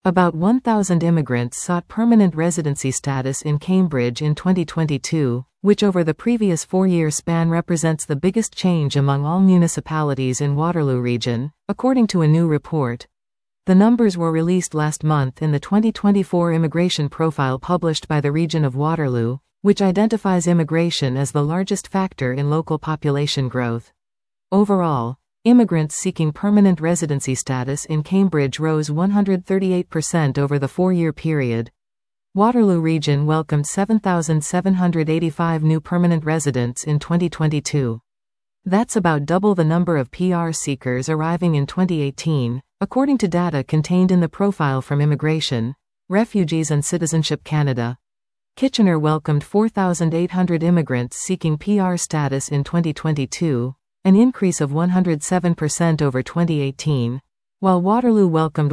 About 1,000 immigrants sought permanent residency status in Cambridge in 2022, which over the previous 4-year span represents the biggest change among all municipalities in Waterloo Region, according to a new report. The numbers were released last month in the 2024 immigration profile published by the Region of Waterloo, which identifies immigration as the largest factor in local population growth. Overall, immigrants seeking permanent residency status in Cambridge rose 138% over the 4-year period. Waterloo Region welcomed 7,785 new permanent residents in 2022. That's about double the number of PR seekers arriving in 2018, according to data contained in the profile from Immigration, Refugees and Citizenship Canada. Kitchener welcomed 4,800 immigrants seeking PR status in 2022, an increase of 107% over 2018, while Waterloo welcomed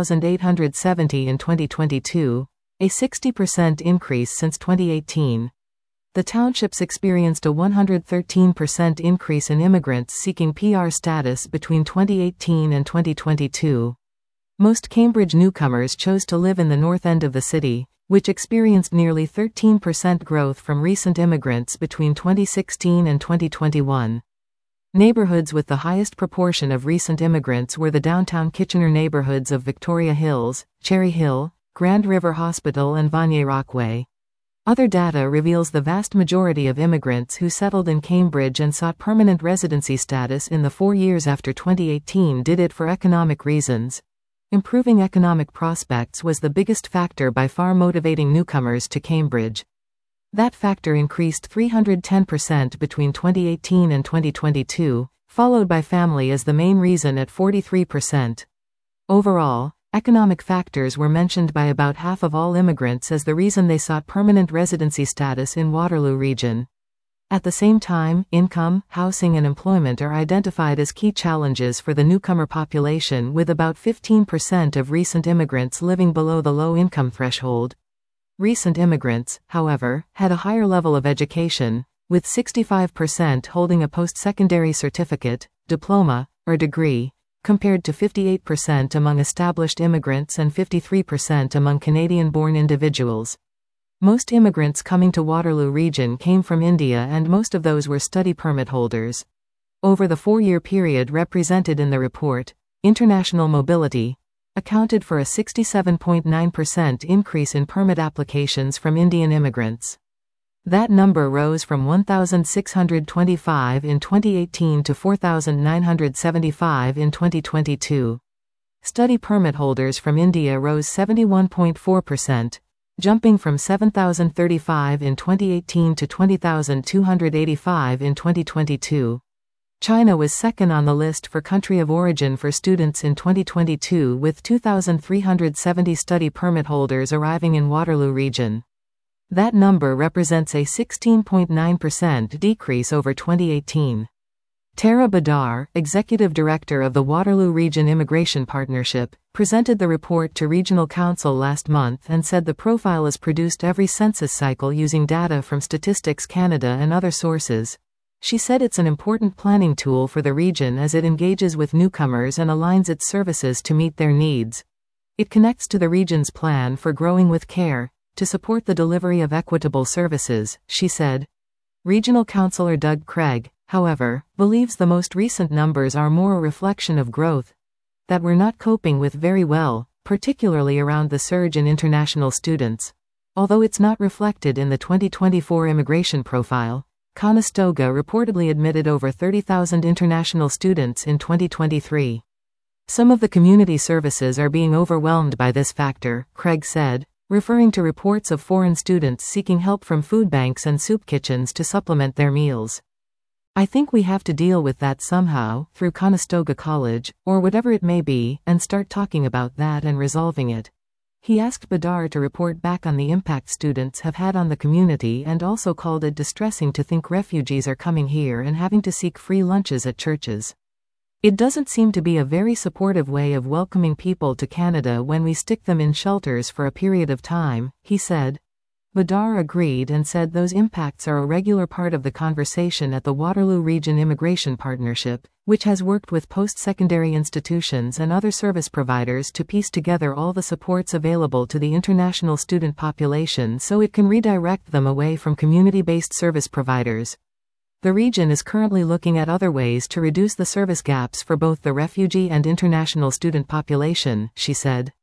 1,870 in 2022, a 60% increase since 2018. The townships experienced a 113% increase in immigrants seeking PR status between 2018 and 2022. Most Cambridge newcomers chose to live in the north end of the city, which experienced nearly 13% growth from recent immigrants between 2016 and 2021. Neighborhoods with the highest proportion of recent immigrants were the downtown Kitchener neighborhoods of Victoria Hills, Cherry Hill, Grand River Hospital and Vanier Rockway. Other data reveals the vast majority of immigrants who settled in Cambridge and sought permanent residency status in the 4 years after 2018 did it for economic reasons. Improving economic prospects was the biggest factor by far motivating newcomers to Cambridge. That factor increased 310% between 2018 and 2022, followed by family as the main reason at 43%. Overall, economic factors were mentioned by about half of all immigrants as the reason they sought permanent residency status in Waterloo Region. At the same time, income, housing and employment are identified as key challenges for the newcomer population, with about 15% of recent immigrants living below the low-income threshold. Recent immigrants, however, had a higher level of education, with 65% holding a post-secondary certificate, diploma, or degree, compared to 58% among established immigrants and 53% among Canadian-born individuals. Most immigrants coming to Waterloo Region came from India, and most of those were study permit holders. Over the 4-year period represented in the report, international mobility accounted for a 67.9% increase in permit applications from Indian immigrants. That number rose from 1,625 in 2018 to 4,975 in 2022. Study permit holders from India rose 71.4%, jumping from 7,035 in 2018 to 20,285 in 2022. China was second on the list for country of origin for students in 2022, with 2,370 study permit holders arriving in Waterloo Region. That number represents a 16.9% decrease over 2018. Tara Badar, Executive Director of the Waterloo Region Immigration Partnership, presented the report to Regional Council last month and said the profile is produced every census cycle using data from Statistics Canada and other sources. She said it's an important planning tool for the region as it engages with newcomers and aligns its services to meet their needs. It connects to the region's plan for growing with care, to support the delivery of equitable services, she said. Regional Councillor Doug Craig, however, believes the most recent numbers are more a reflection of growth that we're not coping with very well, particularly around the surge in international students. Although it's not reflected in the 2024 immigration profile, Conestoga reportedly admitted over 30,000 international students in 2023. Some of the community services are being overwhelmed by this factor, Craig said, referring to reports of foreign students seeking help from food banks and soup kitchens to supplement their meals. I think we have to deal with that somehow, through Conestoga College, or whatever it may be, and start talking about that and resolving it. He asked Badar to report back on the impact students have had on the community and also called it distressing to think refugees are coming here and having to seek free lunches at churches. It doesn't seem to be a very supportive way of welcoming people to Canada when we stick them in shelters for a period of time, he said. Badar agreed and said those impacts are a regular part of the conversation at the Waterloo Region Immigration Partnership, which has worked with post-secondary institutions and other service providers to piece together all the supports available to the international student population so it can redirect them away from community-based service providers. The region is currently looking at other ways to reduce the service gaps for both the refugee and international student population, she said.